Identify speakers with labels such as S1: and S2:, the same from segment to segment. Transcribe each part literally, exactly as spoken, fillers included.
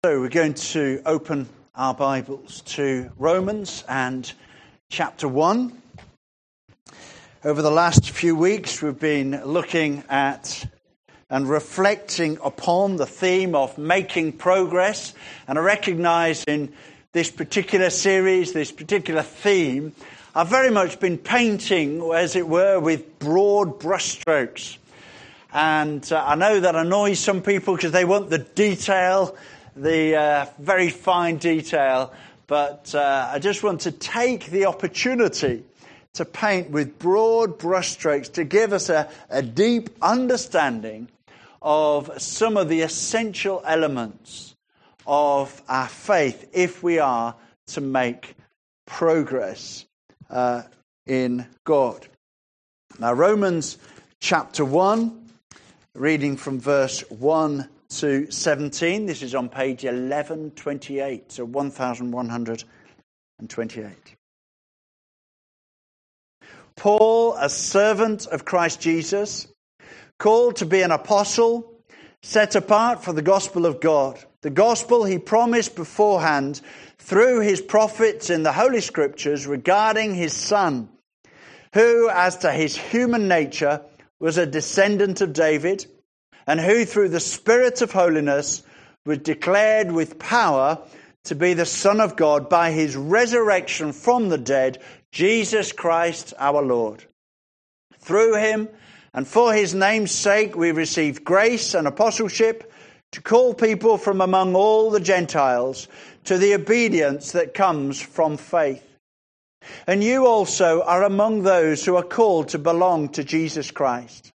S1: So we're going to open our Bibles to Romans and chapter one. Over the last few weeks we've been looking at and reflecting upon the theme of making progress. And I recognise in this particular series, this particular theme, I've very much been painting, as it were, with broad brushstrokes. And uh, I know that annoys some people because they want the detail, the uh, very fine detail, but uh, I just want to take the opportunity to paint with broad brushstrokes to give us a, a deep understanding of some of the essential elements of our faith if we are to make progress uh, in God. Now, Romans chapter one, reading from verse one to seventeen. This is on page eleven twenty-eight, so one thousand one hundred twenty-eight. Paul, a servant of Christ Jesus, called to be an apostle, set apart for the gospel of God, the gospel he promised beforehand through his prophets in the Holy Scriptures regarding his Son, who, as to his human nature, was a descendant of David, and who through the Spirit of holiness was declared with power to be the Son of God by his resurrection from the dead, Jesus Christ our Lord. Through him and for his name's sake we received grace and apostleship to call people from among all the Gentiles to the obedience that comes from faith. And you also are among those who are called to belong to Jesus Christ.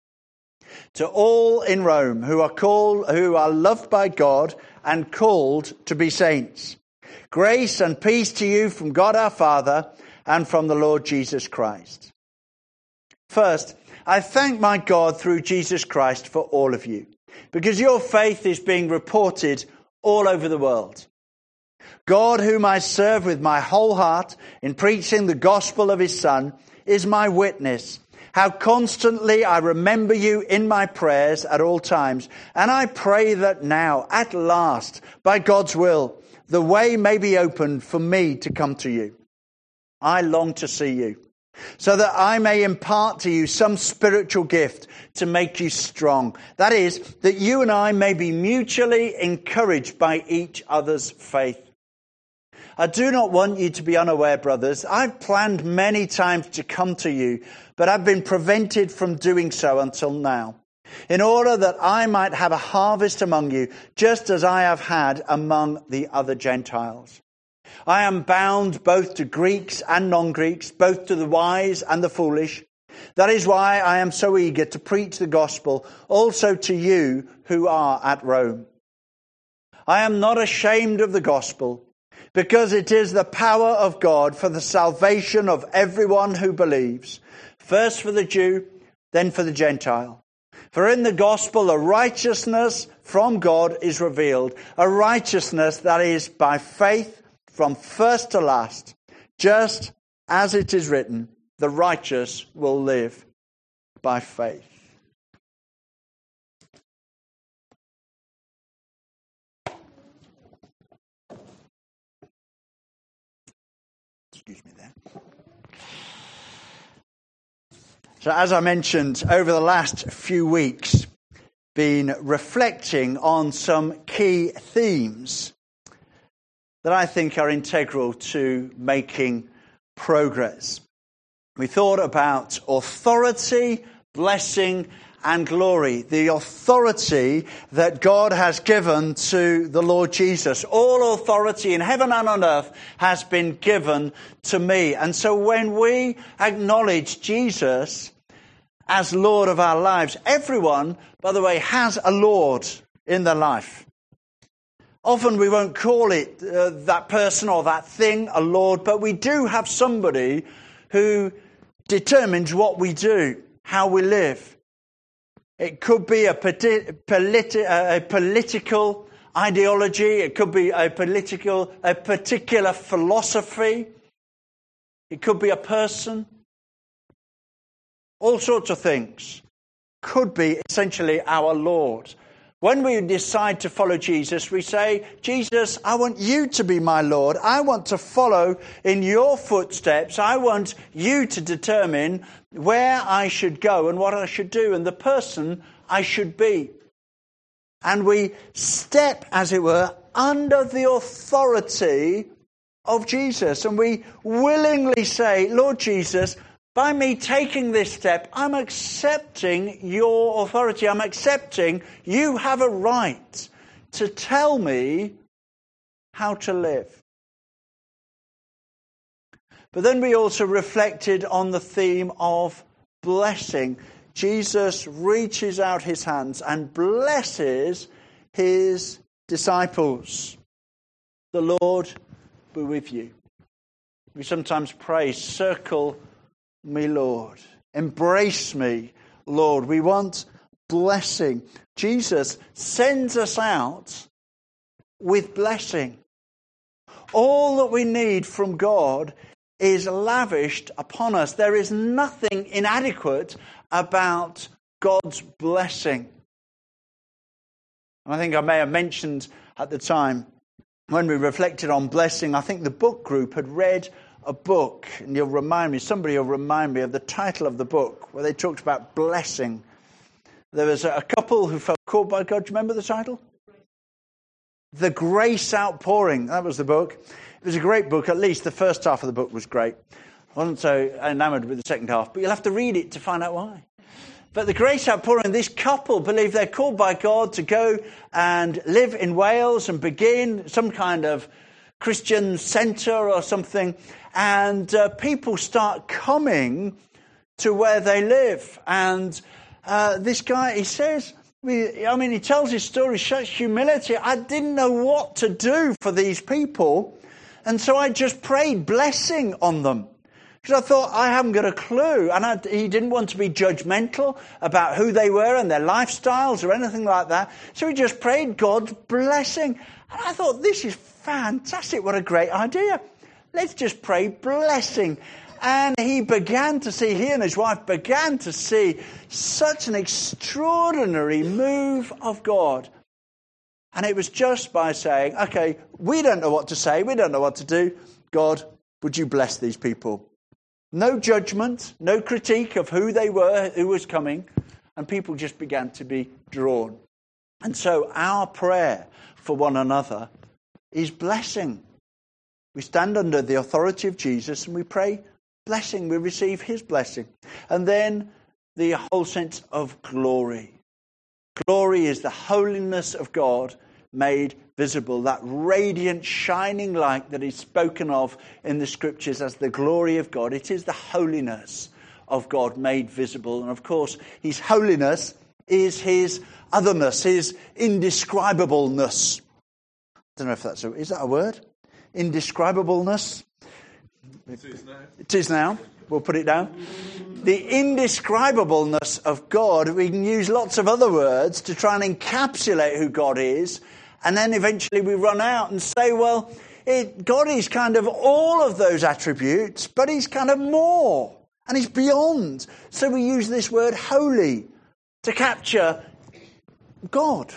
S1: To all in Rome who are called, who are loved by God and called to be saints, grace and peace to you from God our Father and from the Lord Jesus Christ. First, I thank my God through Jesus Christ for all of you, because your faith is being reported all over the world. God, whom I serve with my whole heart in preaching the gospel of his Son, is my witness, how constantly I remember you in my prayers at all times. And I pray that now, at last, by God's will, the way may be opened for me to come to you. I long to see you, so that I may impart to you some spiritual gift to make you strong. That is, that you and I may be mutually encouraged by each other's faith. I do not want you to be unaware, brothers. I've planned many times to come to you, but I've been prevented from doing so until now, in order that I might have a harvest among you, just as I have had among the other Gentiles. I am bound both to Greeks and non-Greeks, both to the wise and the foolish. That is why I am so eager to preach the gospel also to you who are at Rome. I am not ashamed of the gospel, because it is the power of God for the salvation of everyone who believes, first for the Jew, then for the Gentile. For in the gospel a righteousness from God is revealed, a righteousness that is by faith from first to last, just as it is written, the righteous will live by faith. Excuse me there. So as I mentioned, over the last few weeks, been reflecting on some key themes that I think are integral to making progress. We thought about authority, blessing, and glory. The authority that God has given to the Lord Jesus. All authority in heaven and on earth has been given to me. And so when we acknowledge Jesus as Lord of our lives, everyone, by the way, has a Lord in their life. Often we won't call it uh, that person or that thing a Lord, but we do have somebody who determines what we do, how we live. It could be a, politi- politi- a political ideology. It could be a political, a particular philosophy. It could be a person. All sorts of things could be essentially our Lord. When we decide to follow Jesus, we say, Jesus, I want you to be my Lord. I want to follow in your footsteps. I want you to determine where I should go and what I should do and the person I should be. And we step, as it were, under the authority of Jesus. And we willingly say, Lord Jesus, by me taking this step, I'm accepting your authority. I'm accepting you have a right to tell me how to live. But then we also reflected on the theme of blessing. Jesus reaches out his hands and blesses his disciples. The Lord be with you. We sometimes pray, circle me, Lord. Embrace me, Lord. We want blessing. Jesus sends us out with blessing. All that we need from God is lavished upon us. There is nothing inadequate about God's blessing. And I think I may have mentioned at the time when we reflected on blessing, I think the book group had read a book, and you'll remind me, somebody will remind me of the title of the book, where they talked about blessing. There was a couple who felt called by God. Do you remember the title? The Grace Outpouring. That was the book. It was a great book. At least the first half of the book was great. I wasn't so enamored with the second half, but you'll have to read it to find out why. But the Grace Outpouring, this couple believe they're called by God to go and live in Wales and begin some kind of Christian centre or something. And uh, people start coming to where they live. And uh, this guy, he says, we, I mean, he tells his story, such humility. I didn't know what to do for these people. And so I just prayed blessing on them. Because I thought, I haven't got a clue. And I, he didn't want to be judgmental about who they were and their lifestyles or anything like that. So he just prayed God's blessing. And I thought, this is fantastic. What a great idea. Let's just pray blessing. And he began to see, he and his wife began to see such an extraordinary move of God. And it was just by saying, okay, we don't know what to say. We don't know what to do. God, would you bless these people? No judgment, no critique of who they were, who was coming. And people just began to be drawn. And so our prayer for one another is blessing. We stand under the authority of Jesus and we pray blessing. We receive his blessing. And then the whole sense of glory. Glory is the holiness of God made visible. That radiant, shining light that is spoken of in the scriptures as the glory of God. It is the holiness of God made visible. And of course, his holiness is his otherness, his indescribableness. I don't know if that's a, is that a word? Indescribableness.
S2: It is now.
S1: It is now. We'll put it down. The indescribableness of God, we can use lots of other words to try and encapsulate who God is. And then eventually we run out and say, well, it, God is kind of all of those attributes, but he's kind of more. And he's beyond. So we use this word holy to capture God.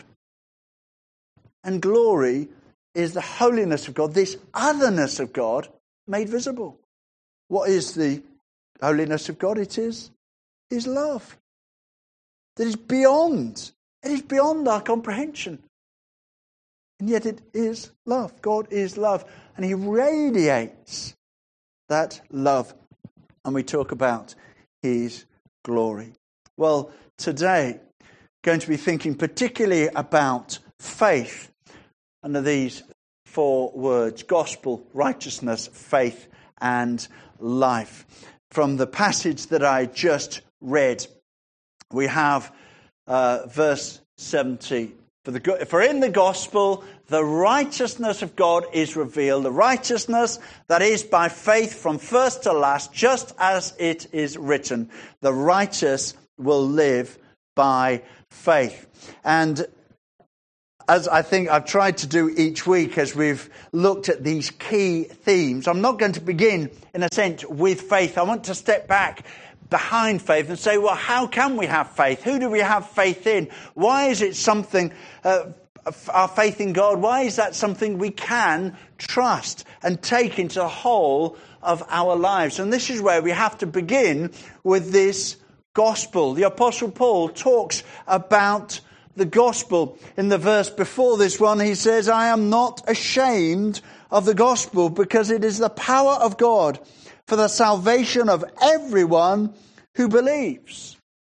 S1: And glory is the holiness of God, this otherness of God made visible. What is the holiness of God? It is his love. That is beyond. It is beyond our comprehension. And yet it is love. God is love. And he radiates that love. And we talk about his glory. Well, today, going to be thinking particularly about faith under these four words: gospel, righteousness, faith, and life. From the passage that I just read, we have uh, verse seventeen. For, the, for in the gospel, the righteousness of God is revealed, the righteousness that is by faith from first to last, just as it is written, the righteous will live by faith. And as I think I've tried to do each week as we've looked at these key themes, I'm not going to begin, in a sense, with faith. I want to step back behind faith and say, well, how can we have faith? Who do we have faith in? Why is it something, uh, our faith in God, why is that something we can trust and take into the whole of our lives? And this is where we have to begin with this gospel. The Apostle Paul talks about the gospel. In the verse before this one, he says, I am not ashamed of the gospel because it is the power of God for the salvation of everyone who believes.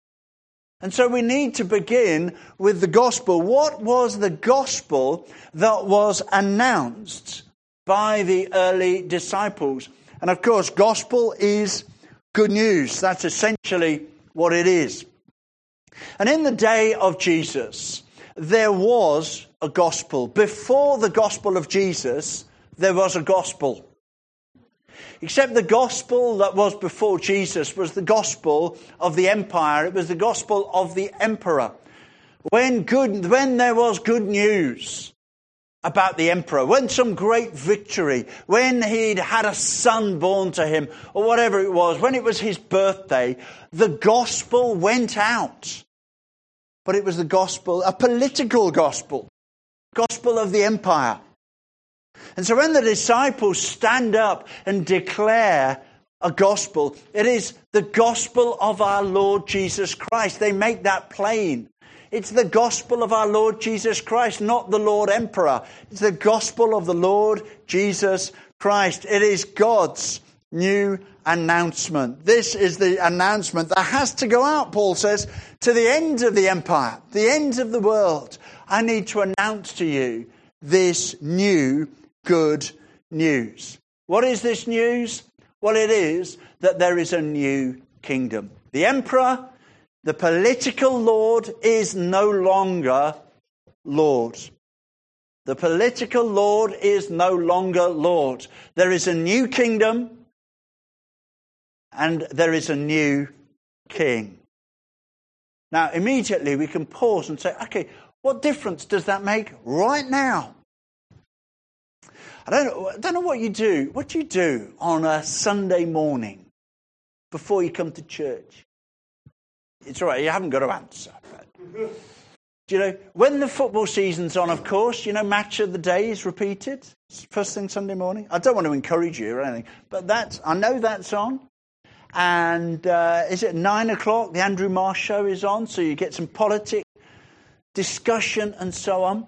S1: And so we need to begin with the gospel. What was the gospel that was announced by the early disciples? And of course, gospel is good news. That's essentially what it is. And in the day of Jesus, there was a gospel. Before the gospel of Jesus, there was a gospel. Except the gospel that was before Jesus was the gospel of the empire. It was the gospel of the emperor. When good, when there was good news about the emperor, when some great victory, when he'd had a son born to him, or whatever it was, when it was his birthday, the gospel went out. But it was the gospel, a political gospel, gospel of the empire. And so when the disciples stand up and declare a gospel, it is the gospel of our Lord Jesus Christ. They make that plain. It's the gospel of our Lord Jesus Christ, not the Lord Emperor. It's the gospel of the Lord Jesus Christ. It is God's new announcement. This is the announcement that has to go out, Paul says, to the end of the empire, the end of the world. I need to announce to you this new good news. What is this news? Well, it is that there is a new kingdom. The emperor, the political lord, is no longer Lord. The political lord is no longer Lord. There is a new kingdom and there is a new king. Now, immediately we can pause and say, okay, what difference does that make right now? I don't know, I don't know what you do. What do you do on a Sunday morning before you come to church? It's all right, you haven't got to answer. But, do you know, when the football season's on, of course, you know, match of the day is repeated. First thing Sunday morning. I don't want to encourage you or anything, but that's, I know that's on. And uh, is it nine o'clock? The Andrew Marsh show is on, so you get some politics, discussion and so on.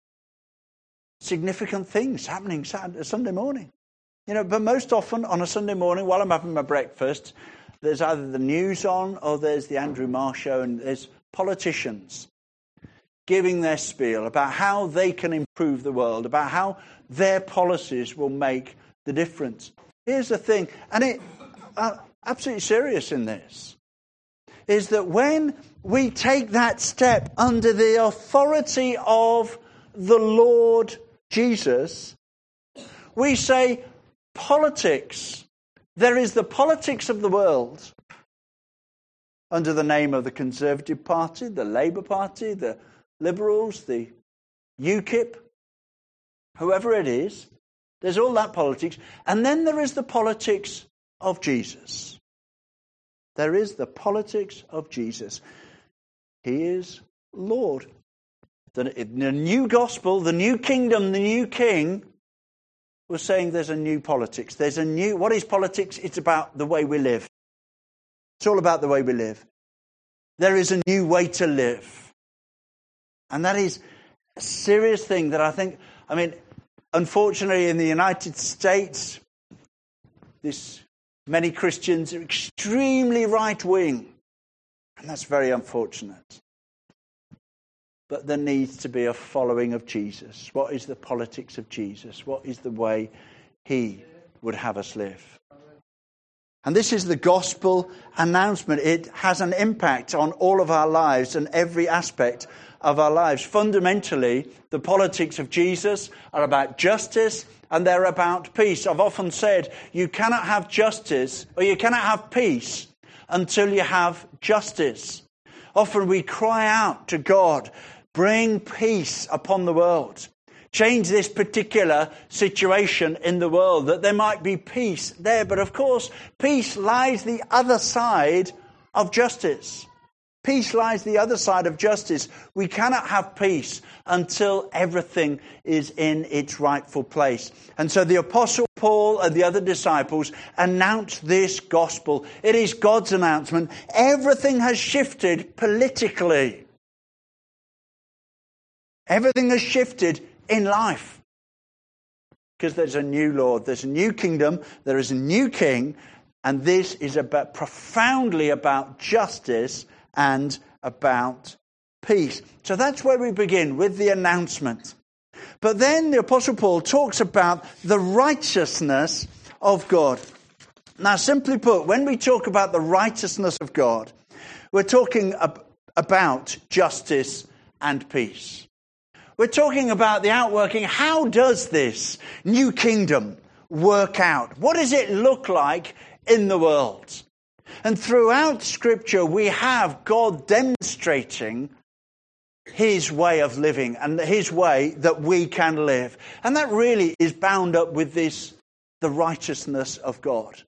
S1: Significant things happening Saturday, Sunday morning. You know, but most often on a Sunday morning while I'm having my breakfast, there's either the news on or there's the Andrew Marsh show, and there's politicians giving their spiel about how they can improve the world, about how their policies will make the difference. Here's the thing, and it uh, absolutely serious in this, is that when we take that step under the authority of the Lord Jesus, we say politics. There is the politics of the world under the name of the Conservative Party, the Labour Party, the Liberals, the UKIP, whoever it is. There's all that politics. And then there is the politics of Jesus. There is the politics of Jesus. He is Lord. The, the new gospel, the new kingdom, the new king was saying there's a new politics. There's a new, what is politics? It's about the way we live. It's all about the way we live. There is a new way to live. And that is a serious thing that I think, I mean, unfortunately in the United States, this many Christians are extremely right-wing. And that's very unfortunate. But there needs to be a following of Jesus. What is the politics of Jesus? What is the way he would have us live? And this is the gospel announcement. It has an impact on all of our lives and every aspect of our lives. Fundamentally, the politics of Jesus are about justice and they're about peace. I've often said you cannot have justice or you cannot have peace until you have justice. Often we cry out to God, bring peace upon the world. change this particular situation in the world, that there might be peace there. But of course, peace lies the other side of justice. Peace lies the other side of justice. We cannot have peace until everything is in its rightful place. And so the Apostle Paul and the other disciples announced this gospel. It is God's announcement. Everything has shifted politically. Everything has shifted in life. Because there's a new Lord, there's a new kingdom, there is a new king, and this is about profoundly about justice and about peace. So that's where we begin, with the announcement. But then the Apostle Paul talks about the righteousness of God. Now, simply put, when we talk about the righteousness of God, we're talking ab- about justice and peace. We're talking about the outworking. How does this new kingdom work out? What does it look like in the world? And throughout Scripture, we have God demonstrating his way of living and his way that we can live. And that really is bound up with this, the righteousness of God.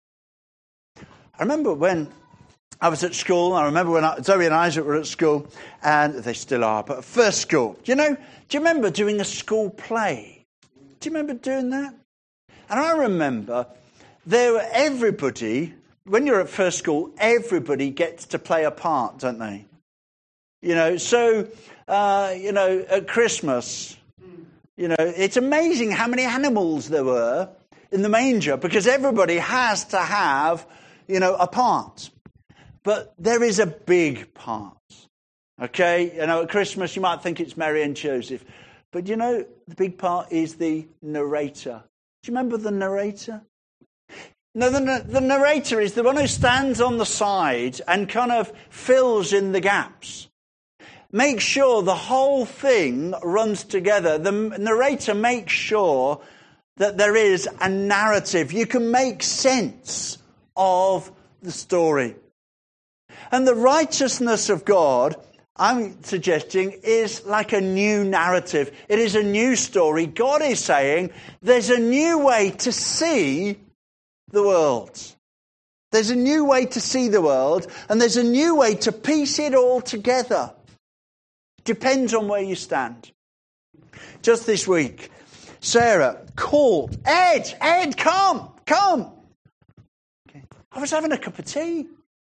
S1: I remember when I was at school, I remember when I, Zoe and Isaac were at school, and they still are, but at first school. Do you know, do you remember doing a school play? Do you remember doing that? And I remember there were everybody, when you're at first school, everybody gets to play a part, don't they? You know, so, uh, you know, at Christmas, you know, it's amazing how many animals there were in the manger, because everybody has to have, you know, a part. But there is a big part, okay? You know, at Christmas you might think it's Mary and Joseph. But you know, the big part is the narrator. Do you remember the narrator? No, the, the narrator is the one who stands on the side and kind of fills in the gaps. Make sure the whole thing runs together. The narrator makes sure that there is a narrative. You can make sense of the story. And the righteousness of God, I'm suggesting, is like a new narrative. It is a new story. God is saying there's a new way to see the world. There's a new way to see the world, and there's a new way to piece it all together. Depends on where you stand. Just this week, Sarah called, Ed, Ed, come, come. Okay. I was having a cup of tea.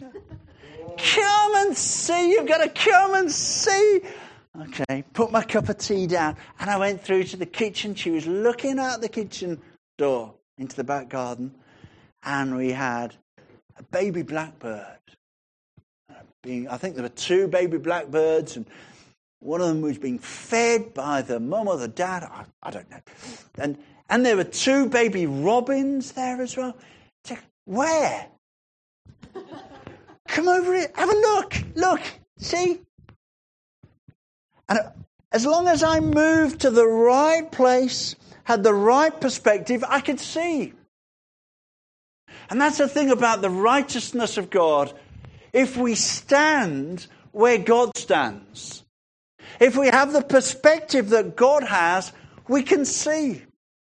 S1: Come and see, you've got to come and see. Okay, put my cup of tea down, and I went through to the kitchen. She was looking out the kitchen door into the back garden, and we had a baby blackbird. Being, I think there were two baby blackbirds, and one of them was being fed by the mum or the dad. I, I don't know. And and there were two baby robins there as well. Where? Come over here. Have a look. Look. See? And as long as I moved to the right place, had the right perspective, I could see. And that's the thing about the righteousness of God. If we stand where God stands, if we have the perspective that God has, we can see.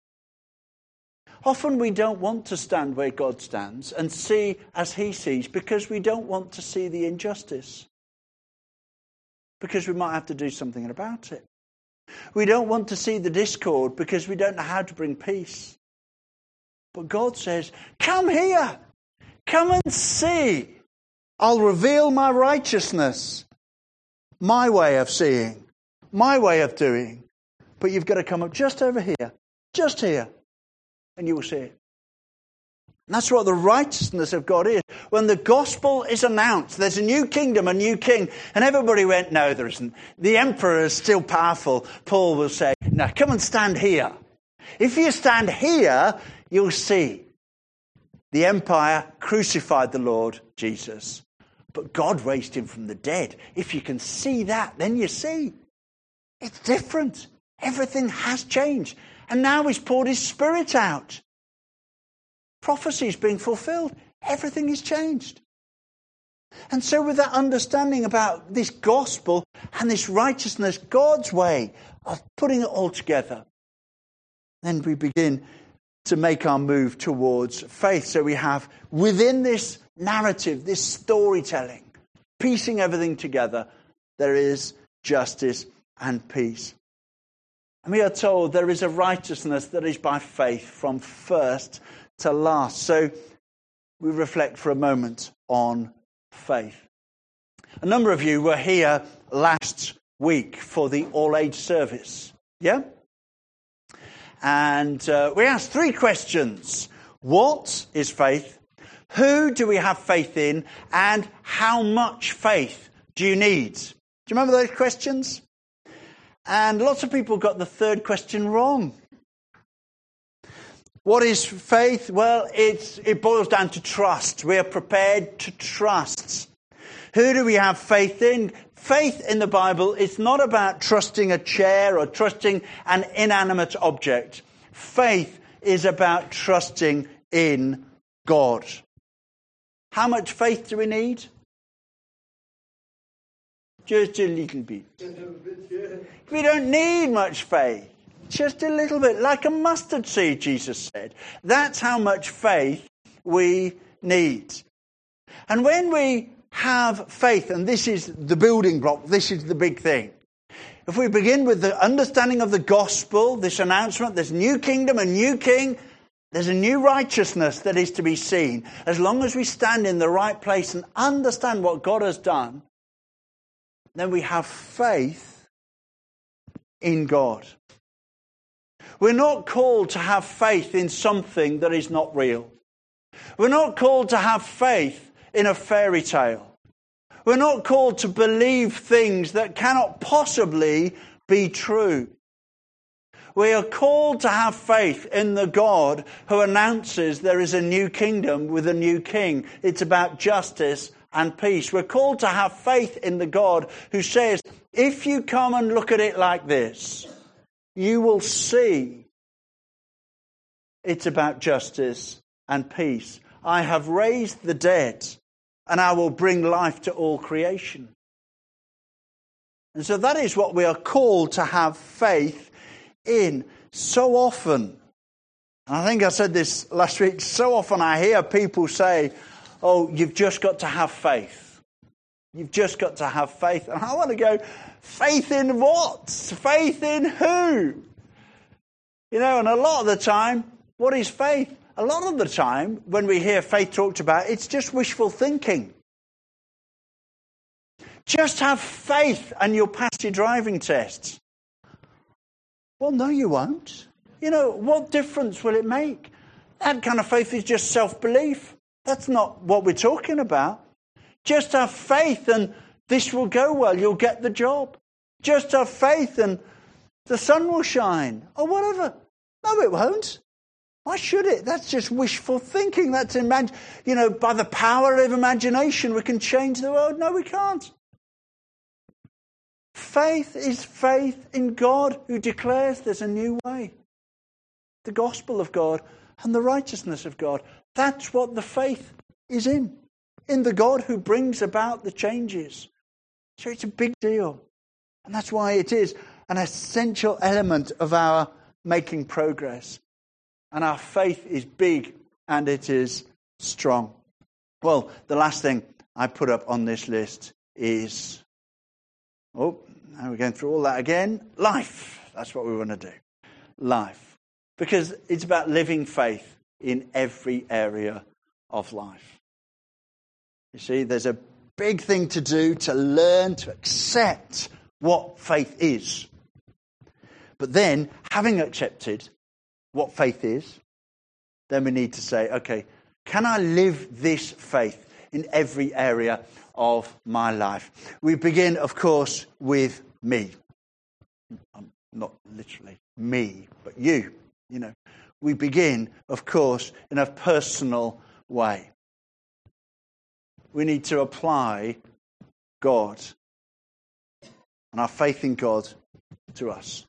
S1: Often we don't want to stand where God stands and see as he sees, because we don't want to see the injustice. Because we might have to do something about it. We don't want to see the discord because we don't know how to bring peace. But God says, come here. Come and see. I'll reveal my righteousness. My way of seeing. My way of doing. But you've got to come up just over here. Just here. And you will see it. And that's what the righteousness of God is. When the gospel is announced, there's a new kingdom, a new king. And everybody went, no, there isn't. The emperor is still powerful. Paul will say, now come and stand here. If you stand here, you'll see. The empire crucified the Lord Jesus. But God raised him from the dead. If you can see that, then you see. It's different. Everything has changed. And now he's poured his Spirit out. Prophecy is being fulfilled. Everything is changed. And so with that understanding about this gospel and this righteousness, God's way of putting it all together, then we begin to make our move towards faith. So we have within this narrative, this storytelling, piecing everything together, there is justice and peace. And we are told there is a righteousness that is by faith from first to last. So we reflect for a moment on faith. A number of you were here last week for the all-age service. Yeah? And uh, we asked three questions. What is faith? Who do we have faith in? And how much faith do you need? Do you remember those questions? And lots of people got the third question wrong. What is faith? Well, it's, it boils down to trust. We are prepared to trust. Who do we have faith in? Faith in the Bible is not about trusting a chair or trusting an inanimate object. Faith is about trusting in God. How much faith do we need? Just a little bit. We don't need much faith. Just a little bit. Like a mustard seed, Jesus said. That's how much faith we need. And when we have faith, and this is the building block, this is the big thing. If we begin with the understanding of the gospel, this announcement, there's a new kingdom, a new king, there's a new righteousness that is to be seen. As long as we stand in the right place and understand what God has done, then we have faith in God. We're not called to have faith in something that is not real. We're not called to have faith in a fairy tale. We're not called to believe things that cannot possibly be true. We are called to have faith in the God who announces there is a new kingdom with a new king. It's about justice and peace. We're called to have faith in the God who says, if you come and look at it like this, you will see it's about justice and peace. I have raised the dead, and I will bring life to all creation. And so that is what we are called to have faith in. So often, and I think I said this last week, so often I hear people say, oh, you've just got to have faith. You've just got to have faith. And I want to go, faith in what? Faith in who? You know, and a lot of the time, what is faith? A lot of the time, when we hear faith talked about, it's just wishful thinking. Just have faith and you'll pass your driving tests. Well, no, you won't. You know, what difference will it make? That kind of faith is just self-belief. That's not what we're talking about. Just have faith and this will go well. You'll get the job. Just have faith and the sun will shine or whatever. No, it won't. Why should it? That's just wishful thinking. That's, imag- you know, by the power of imagination, we can change the world. No, we can't. Faith is faith in God who declares there's a new way. The gospel of God and the righteousness of God. That's what the faith is in. In the God who brings about the changes. So it's a big deal. And that's why it is an essential element of our making progress. And our faith is big and it is strong. Well, the last thing I put up on this list is, oh, now we're going through all that again. Life. That's what we want to do. Life. Because it's about living faith in every area of life. You see, there's a big thing to do to learn to accept what faith is. But then, having accepted what faith is, then we need to say, okay, can I live this faith in every area of my life? We begin, of course, with me. Not literally me, but you. You know, we begin, of course, in a personal way. We need to apply God and our faith in God to us.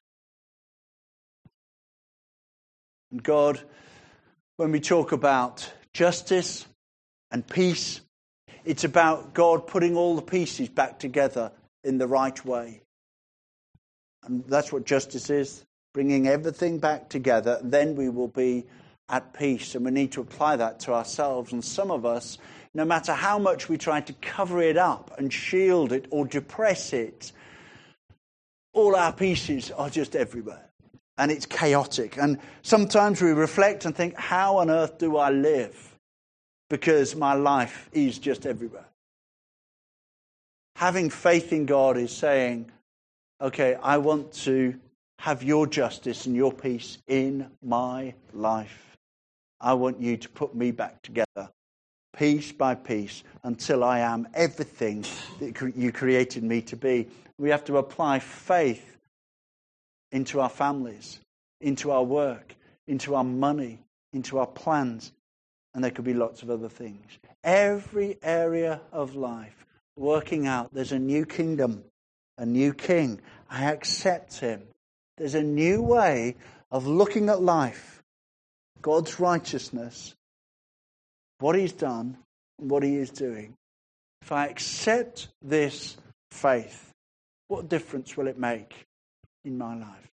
S1: And God, when we talk about justice and peace, It's about God putting all the pieces back together in the right way. And that's what justice is, bringing everything back together. Then we will be at peace. And we need to apply that to ourselves. And some of us, no matter how much we try to cover it up and shield it or depress it, all our pieces are just everywhere. And it's chaotic. And sometimes we reflect and think, how on earth do I live? Because my life is just everywhere. Having faith in God is saying, okay, I want to have your justice and your peace in my life. I want you to put me back together, piece by piece, until I am everything that you created me to be. We have to apply faith into our families, into our work, into our money, into our plans, and there could be lots of other things. Every area of life, working out there's a new kingdom, a new king. I accept him. There's a new way of looking at life, God's righteousness, what he's done, and what he is doing. If I accept this faith, what difference will it make in my life?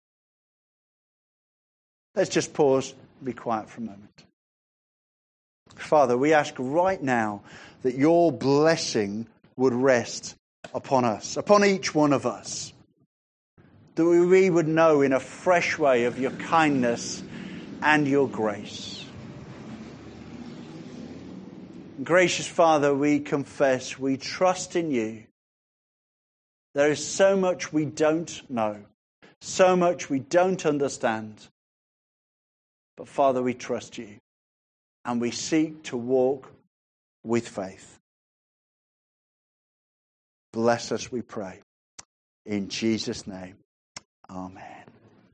S1: Let's just pause and be quiet for a moment. Father, we ask right now that your blessing would rest upon us, upon each one of us. That we would know in a fresh way of your kindness and your grace. Gracious Father, we confess, we trust in you. There is so much we don't know, so much we don't understand. But Father, we trust you, and we seek to walk with faith. Bless us, we pray. In Jesus' name, amen.